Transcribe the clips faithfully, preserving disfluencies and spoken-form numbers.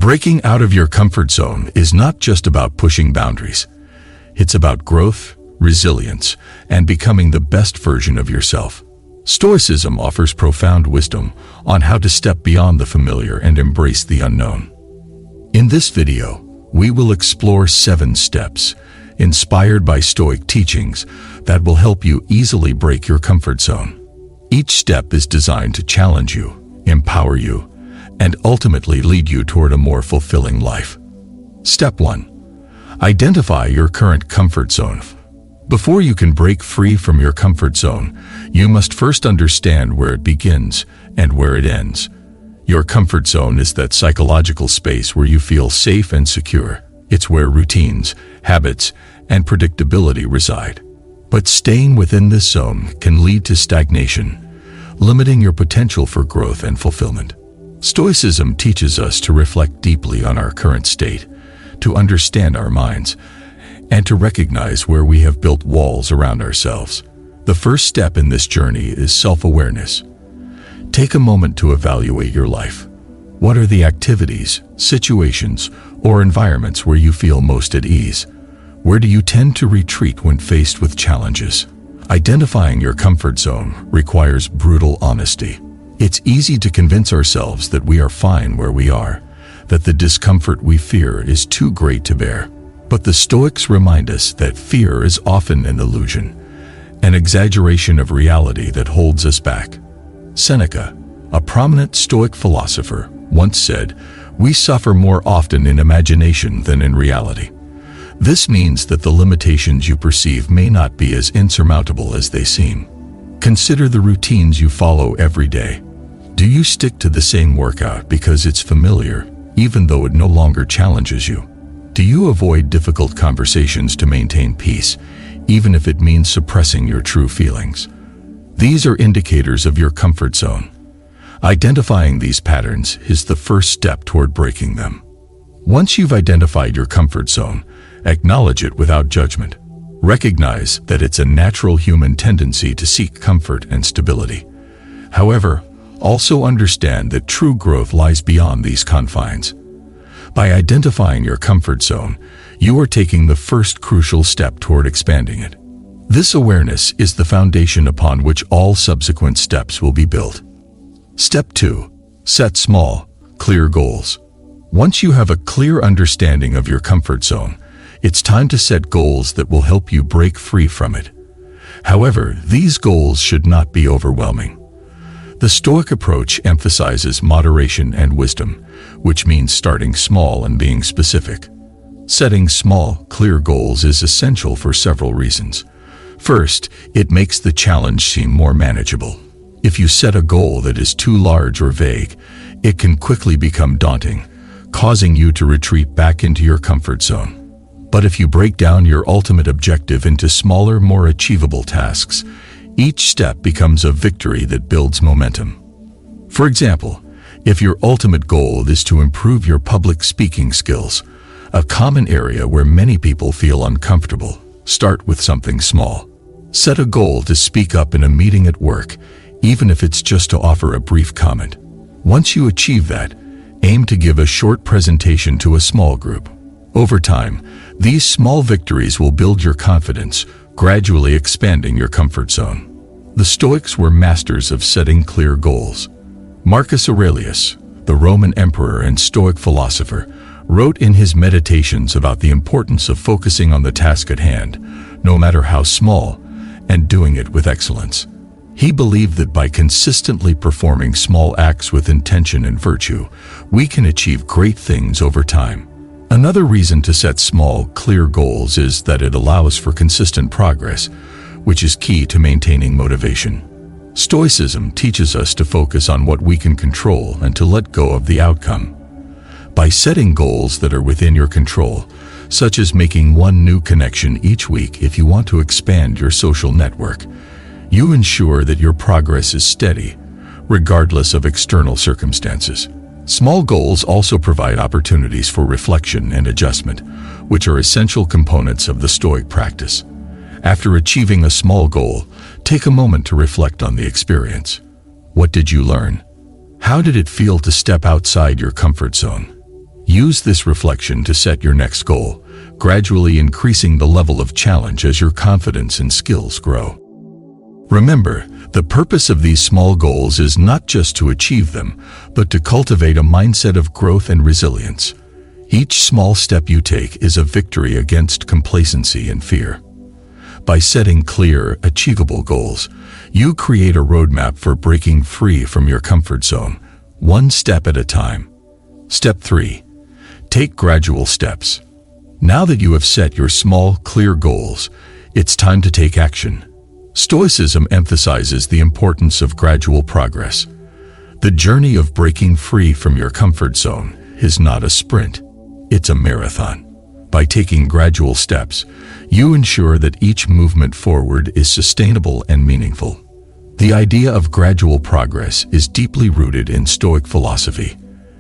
Breaking out of your comfort zone is not just about pushing boundaries. It's about growth, resilience, and becoming the best version of yourself. Stoicism offers profound wisdom on how to step beyond the familiar and embrace the unknown. In this video, we will explore seven steps inspired by Stoic teachings that will help you easily break your comfort zone. Each step is designed to challenge you, empower you, and ultimately lead you toward a more fulfilling life. Step one. Identify your current comfort zone. Before you can break free from your comfort zone, you must first understand where it begins and where it ends. Your comfort zone is that psychological space where you feel safe and secure. It's where routines, habits, and predictability reside. But staying within this zone can lead to stagnation, limiting your potential for growth and fulfillment. Stoicism teaches us to reflect deeply on our current state, to understand our minds, and to recognize where we have built walls around ourselves. The first step in this journey is self-awareness. Take a moment to evaluate your life. What are the activities, situations, or environments where you feel most at ease? Where do you tend to retreat when faced with challenges? Identifying your comfort zone requires brutal honesty. It's easy to convince ourselves that we are fine where we are, that the discomfort we fear is too great to bear. But the Stoics remind us that fear is often an illusion, an exaggeration of reality that holds us back. Seneca, a prominent Stoic philosopher, once said, "We suffer more often in imagination than in reality." This means that the limitations you perceive may not be as insurmountable as they seem. Consider the routines you follow every day. Do you stick to the same workout because it's familiar, even though it no longer challenges you? Do you avoid difficult conversations to maintain peace, even if it means suppressing your true feelings? These are indicators of your comfort zone. Identifying these patterns is the first step toward breaking them. Once you've identified your comfort zone, acknowledge it without judgment. Recognize that it's a natural human tendency to seek comfort and stability. However, also understand that true growth lies beyond these confines. By identifying your comfort zone, you are taking the first crucial step toward expanding it. This awareness is the foundation upon which all subsequent steps will be built. Step two. Set small, clear goals. Once you have a clear understanding of your comfort zone, it's time to set goals that will help you break free from it. However, these goals should not be overwhelming. The Stoic approach emphasizes moderation and wisdom, which means starting small and being specific. Setting small, clear goals is essential for several reasons. First, it makes the challenge seem more manageable. If you set a goal that is too large or vague, it can quickly become daunting, causing you to retreat back into your comfort zone. But if you break down your ultimate objective into smaller, more achievable tasks, each step becomes a victory that builds momentum. For example, if your ultimate goal is to improve your public speaking skills, a common area where many people feel uncomfortable, start with something small. Set a goal to speak up in a meeting at work, even if it's just to offer a brief comment. Once you achieve that, aim to give a short presentation to a small group. Over time, these small victories will build your confidence, gradually expanding your comfort zone. The Stoics were masters of setting clear goals. Marcus Aurelius, the Roman emperor and Stoic philosopher, wrote in his Meditations about the importance of focusing on the task at hand, no matter how small, and doing it with excellence. He believed that by consistently performing small acts with intention and virtue, we can achieve great things over time. Another reason to set small, clear goals is that it allows for consistent progress, which is key to maintaining motivation. Stoicism teaches us to focus on what we can control and to let go of the outcome. By setting goals that are within your control, such as making one new connection each week if you want to expand your social network, you ensure that your progress is steady, regardless of external circumstances. Small goals also provide opportunities for reflection and adjustment, which are essential components of the Stoic practice. After achieving a small goal, take a moment to reflect on the experience. What did you learn? How did it feel to step outside your comfort zone? Use this reflection to set your next goal, gradually increasing the level of challenge as your confidence and skills grow. Remember, the purpose of these small goals is not just to achieve them, but to cultivate a mindset of growth and resilience. Each small step you take is a victory against complacency and fear. By setting clear, achievable goals, you create a roadmap for breaking free from your comfort zone, one step at a time. Step three. Take gradual steps. Now that you have set your small, clear goals, it's time to take action. Stoicism emphasizes the importance of gradual progress. The journey of breaking free from your comfort zone is not a sprint, it's a marathon. By taking gradual steps, you ensure that each movement forward is sustainable and meaningful. The idea of gradual progress is deeply rooted in Stoic philosophy.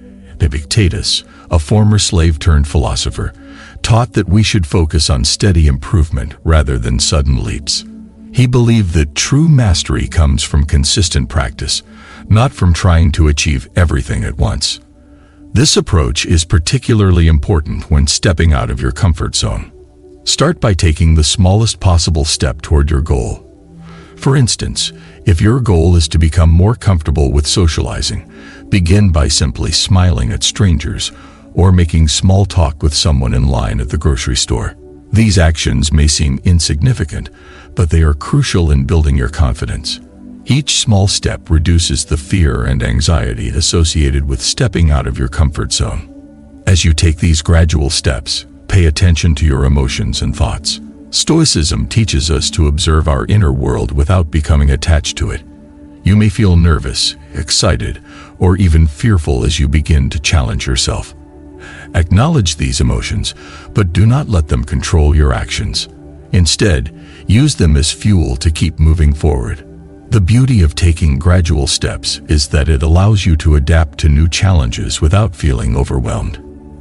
Epictetus, a former slave-turned-philosopher, taught that we should focus on steady improvement rather than sudden leaps. He believed that true mastery comes from consistent practice, not from trying to achieve everything at once. This approach is particularly important when stepping out of your comfort zone. Start by taking the smallest possible step toward your goal. For instance, if your goal is to become more comfortable with socializing, begin by simply smiling at strangers or making small talk with someone in line at the grocery store. These actions may seem insignificant, but they are crucial in building your confidence. Each small step reduces the fear and anxiety associated with stepping out of your comfort zone. As you take these gradual steps, pay attention to your emotions and thoughts. Stoicism teaches us to observe our inner world without becoming attached to it. You may feel nervous, excited, or even fearful as you begin to challenge yourself. Acknowledge these emotions, but do not let them control your actions. Instead, use them as fuel to keep moving forward. The beauty of taking gradual steps is that it allows you to adapt to new challenges without feeling overwhelmed.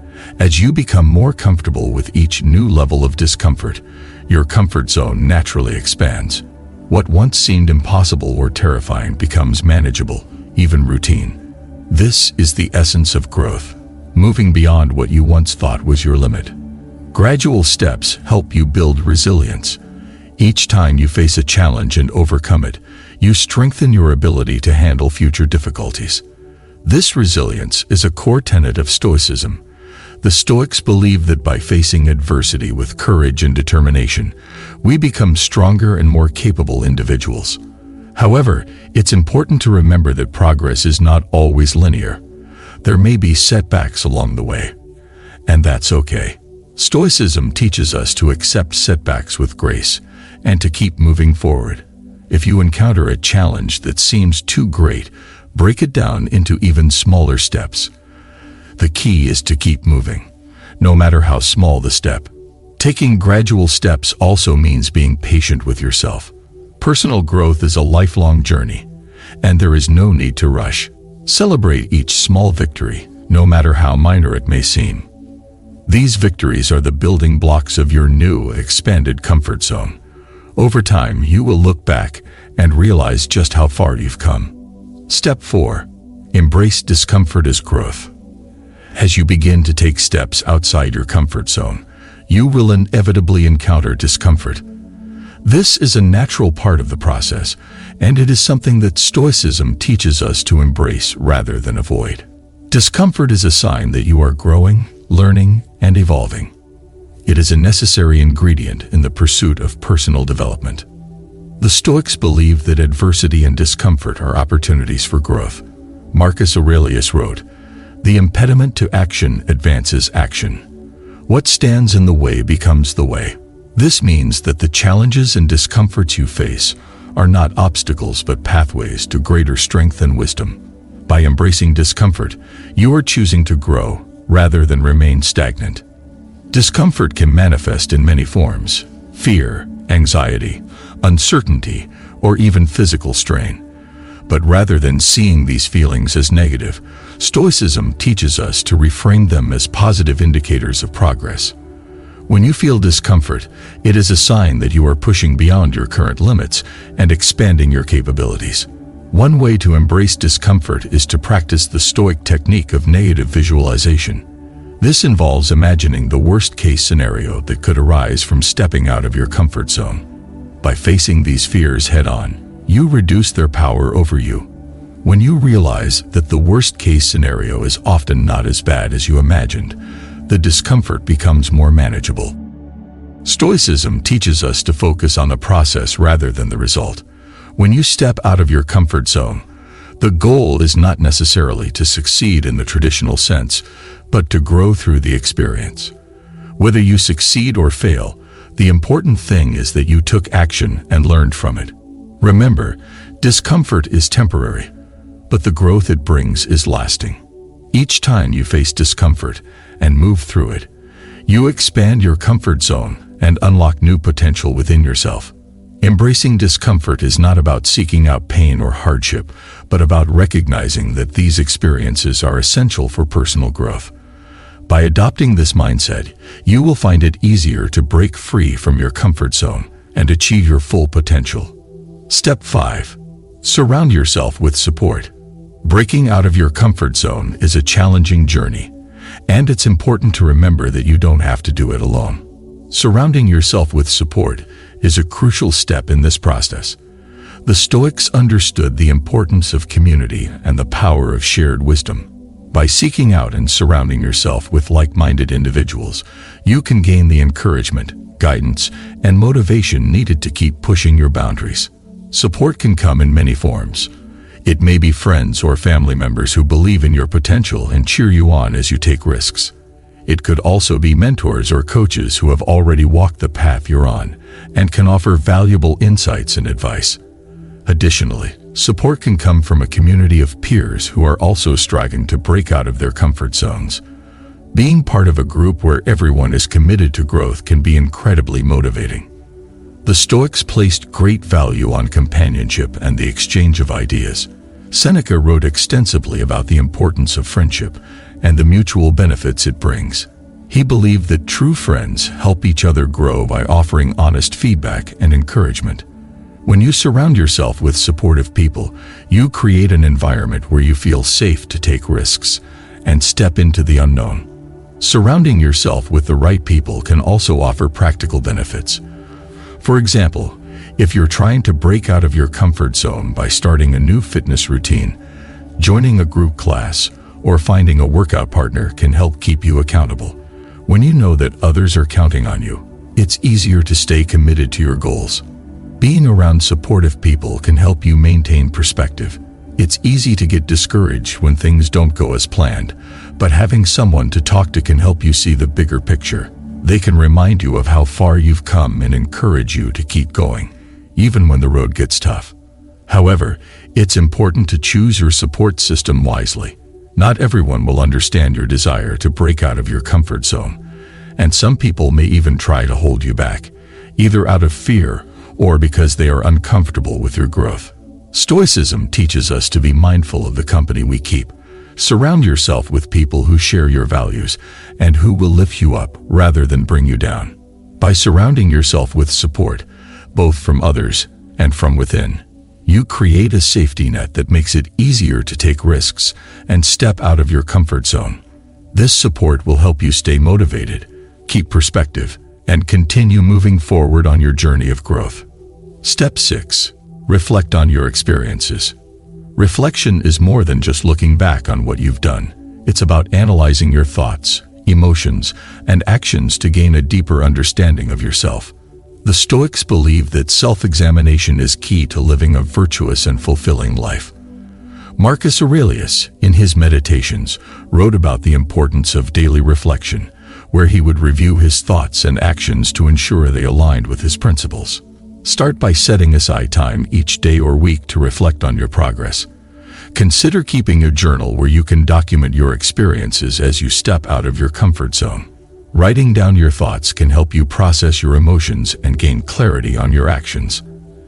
As you become more comfortable with each new level of discomfort, your comfort zone naturally expands. What once seemed impossible or terrifying becomes manageable, even routine. This is the essence of growth, moving beyond what you once thought was your limit. Gradual steps help you build resilience. Each time you face a challenge and overcome it, you strengthen your ability to handle future difficulties. This resilience is a core tenet of Stoicism. The Stoics believe that by facing adversity with courage and determination, we become stronger and more capable individuals. However, it's important to remember that progress is not always linear. There may be setbacks along the way, and that's okay. Stoicism teaches us to accept setbacks with grace and to keep moving forward. If you encounter a challenge that seems too great, break it down into even smaller steps. The key is to keep moving, no matter how small the step. Taking gradual steps also means being patient with yourself. Personal growth is a lifelong journey, and there is no need to rush. Celebrate each small victory, no matter how minor it may seem. These victories are the building blocks of your new, expanded comfort zone. Over time, you will look back and realize just how far you've come. Step four. Embrace discomfort as growth. As you begin to take steps outside your comfort zone, you will inevitably encounter discomfort. This is a natural part of the process, and it is something that Stoicism teaches us to embrace rather than avoid. Discomfort is a sign that you are growing, learning, and evolving. It is a necessary ingredient in the pursuit of personal development. The Stoics believe that adversity and discomfort are opportunities for growth. Marcus Aurelius wrote, "The impediment to action advances action. What stands in the way becomes the way." This means that the challenges and discomforts you face are not obstacles but pathways to greater strength and wisdom. By embracing discomfort, you are choosing to grow rather than remain stagnant. Discomfort can manifest in many forms: fear, anxiety, uncertainty, or even physical strain. But rather than seeing these feelings as negative, Stoicism teaches us to reframe them as positive indicators of progress. When you feel discomfort, it is a sign that you are pushing beyond your current limits and expanding your capabilities. One way to embrace discomfort is to practice the Stoic technique of negative visualization. This involves imagining the worst-case scenario that could arise from stepping out of your comfort zone. By facing these fears head-on, you reduce their power over you. When you realize that the worst-case scenario is often not as bad as you imagined, the discomfort becomes more manageable. Stoicism teaches us to focus on the process rather than the result. When you step out of your comfort zone, the goal is not necessarily to succeed in the traditional sense, but to grow through the experience. Whether you succeed or fail, the important thing is that you took action and learned from it. Remember, discomfort is temporary, but the growth it brings is lasting. Each time you face discomfort and move through it, you expand your comfort zone and unlock new potential within yourself. Embracing discomfort is not about seeking out pain or hardship, but about recognizing that these experiences are essential for personal growth. By adopting this mindset, you will find it easier to break free from your comfort zone and achieve your full potential. Step five. Surround yourself with support. Breaking out of your comfort zone is a challenging journey, and it's important to remember that you don't have to do it alone. Surrounding yourself with support is a crucial step in this process. The Stoics understood the importance of community and the power of shared wisdom. By seeking out and surrounding yourself with like-minded individuals, you can gain the encouragement, guidance, and motivation needed to keep pushing your boundaries. Support can come in many forms. It may be friends or family members who believe in your potential and cheer you on as you take risks. It could also be mentors or coaches who have already walked the path you're on and can offer valuable insights and advice. Additionally, support can come from a community of peers who are also striving to break out of their comfort zones. Being part of a group where everyone is committed to growth can be incredibly motivating. The Stoics placed great value on companionship and the exchange of ideas. Seneca wrote extensively about the importance of friendship and the mutual benefits it brings. He believed that true friends help each other grow by offering honest feedback and encouragement. When you surround yourself with supportive people, you create an environment where you feel safe to take risks and step into the unknown. Surrounding yourself with the right people can also offer practical benefits. For example, if you're trying to break out of your comfort zone by starting a new fitness routine, joining a group class, or finding a workout partner can help keep you accountable. When you know that others are counting on you, it's easier to stay committed to your goals. Being around supportive people can help you maintain perspective. It's easy to get discouraged when things don't go as planned, but having someone to talk to can help you see the bigger picture. They can remind you of how far you've come and encourage you to keep going, even when the road gets tough. However, it's important to choose your support system wisely. Not everyone will understand your desire to break out of your comfort zone, and some people may even try to hold you back, either out of fear or because they are uncomfortable with your growth. Stoicism teaches us to be mindful of the company we keep. Surround yourself with people who share your values and who will lift you up rather than bring you down. By surrounding yourself with support, both from others and from within, you create a safety net that makes it easier to take risks and step out of your comfort zone. This support will help you stay motivated, keep perspective, and continue moving forward on your journey of growth. Step six. Reflect on your experiences. Reflection is more than just looking back on what you've done. It's about analyzing your thoughts, emotions, and actions to gain a deeper understanding of yourself. The Stoics believe that self-examination is key to living a virtuous and fulfilling life. Marcus Aurelius, in his Meditations, wrote about the importance of daily reflection, where he would review his thoughts and actions to ensure they aligned with his principles. Start by setting aside time each day or week to reflect on your progress. Consider keeping a journal where you can document your experiences as you step out of your comfort zone. Writing down your thoughts can help you process your emotions and gain clarity on your actions.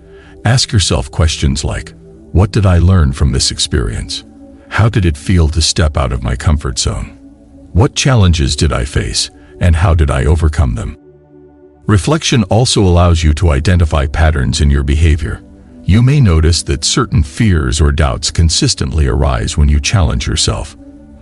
Ask yourself questions like, what did I learn from this experience? How did it feel to step out of my comfort zone? What challenges did I face, and how did I overcome them? Reflection also allows you to identify patterns in your behavior. You may notice that certain fears or doubts consistently arise when you challenge yourself.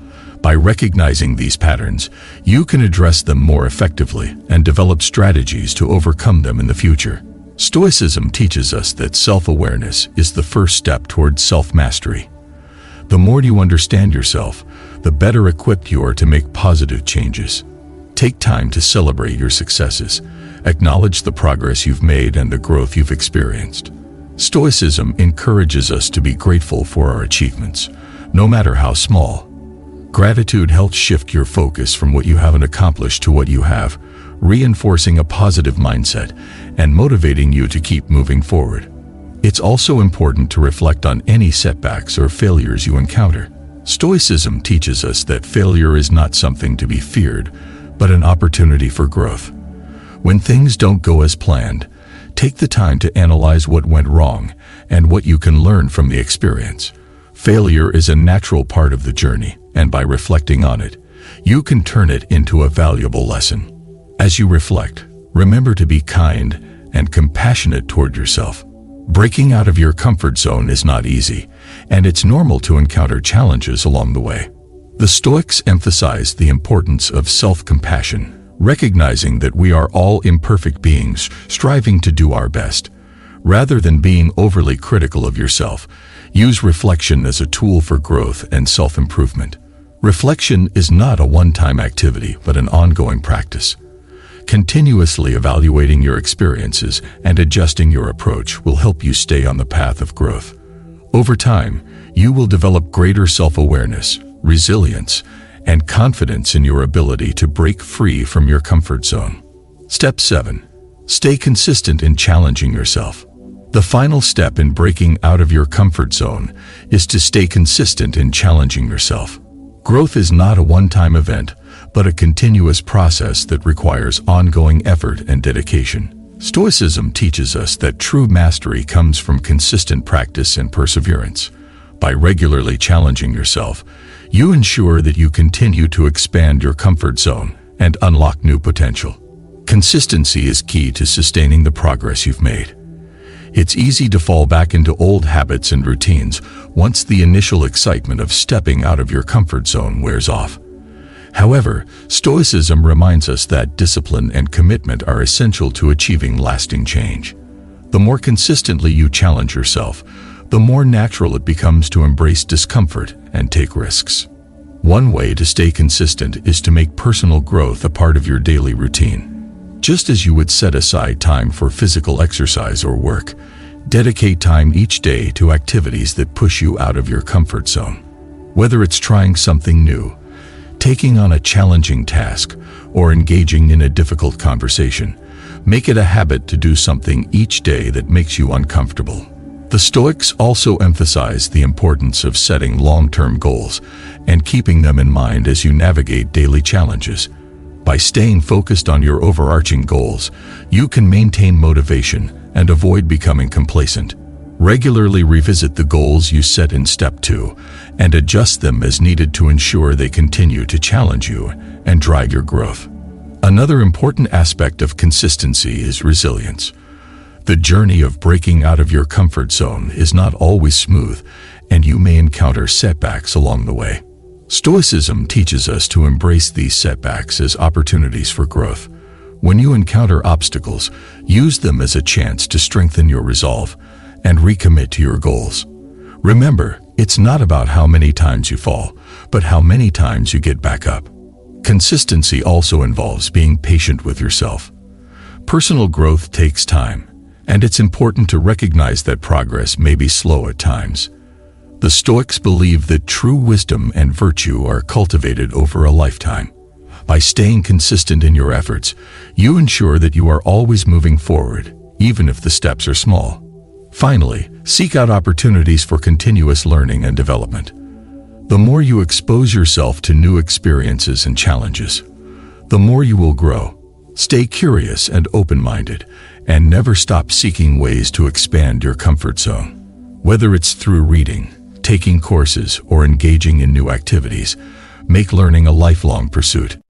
By recognizing these patterns, you can address them more effectively and develop strategies to overcome them in the future. Stoicism teaches us that self-awareness is the first step towards self-mastery. The more you understand yourself, the better equipped you are to make positive changes. Take time to celebrate your successes, acknowledge the progress you've made and the growth you've experienced. Stoicism encourages us to be grateful for our achievements, no matter how small. Gratitude helps shift your focus from what you haven't accomplished to what you have, reinforcing a positive mindset and motivating you to keep moving forward. It's also important to reflect on any setbacks or failures you encounter. Stoicism teaches us that failure is not something to be feared, but an opportunity for growth. When things don't go as planned, take the time to analyze what went wrong and what you can learn from the experience. Failure is a natural part of the journey, and by reflecting on it, you can turn it into a valuable lesson. As you reflect, remember to be kind and compassionate toward yourself. Breaking out of your comfort zone is not easy, and it's normal to encounter challenges along the way. The Stoics emphasize the importance of self-compassion, recognizing that we are all imperfect beings striving to do our best. Rather than being overly critical of yourself, use reflection as a tool for growth and self-improvement. Reflection is not a one-time activity, but an ongoing practice. Continuously evaluating your experiences and adjusting your approach will help you stay on the path of growth. Over time, you will develop greater self-awareness, resilience, and confidence in your ability to break free from your comfort zone. Step seven. Stay consistent in challenging yourself. The final step in breaking out of your comfort zone is to stay consistent in challenging yourself. Growth is not a one-time event, but a continuous process that requires ongoing effort and dedication. Stoicism teaches us that true mastery comes from consistent practice and perseverance. By regularly challenging yourself, you ensure that you continue to expand your comfort zone and unlock new potential. Consistency is key to sustaining the progress you've made. It's easy to fall back into old habits and routines once the initial excitement of stepping out of your comfort zone wears off. However, Stoicism reminds us that discipline and commitment are essential to achieving lasting change. The more consistently you challenge yourself, the more natural it becomes to embrace discomfort and take risks. One way to stay consistent is to make personal growth a part of your daily routine. Just as you would set aside time for physical exercise or work, dedicate time each day to activities that push you out of your comfort zone. Whether it's trying something new, taking on a challenging task, or engaging in a difficult conversation, make it a habit to do something each day that makes you uncomfortable. The Stoics also emphasize the importance of setting long-term goals and keeping them in mind as you navigate daily challenges. By staying focused on your overarching goals, you can maintain motivation and avoid becoming complacent. Regularly revisit the goals you set in step two and adjust them as needed to ensure they continue to challenge you and drive your growth. Another important aspect of consistency is resilience. The journey of breaking out of your comfort zone is not always smooth, and you may encounter setbacks along the way. Stoicism teaches us to embrace these setbacks as opportunities for growth. When you encounter obstacles, use them as a chance to strengthen your resolve and recommit to your goals. Remember, it's not about how many times you fall, but how many times you get back up. Consistency also involves being patient with yourself. Personal growth takes time, and it's important to recognize that progress may be slow at times. The Stoics believe that true wisdom and virtue are cultivated over a lifetime. By staying consistent in your efforts, you ensure that you are always moving forward, even if the steps are small. Finally, seek out opportunities for continuous learning and development. The more you expose yourself to new experiences and challenges, the more you will grow. Stay curious and open-minded, and never stop seeking ways to expand your comfort zone. Whether it's through reading, taking courses, or engaging in new activities, make learning a lifelong pursuit.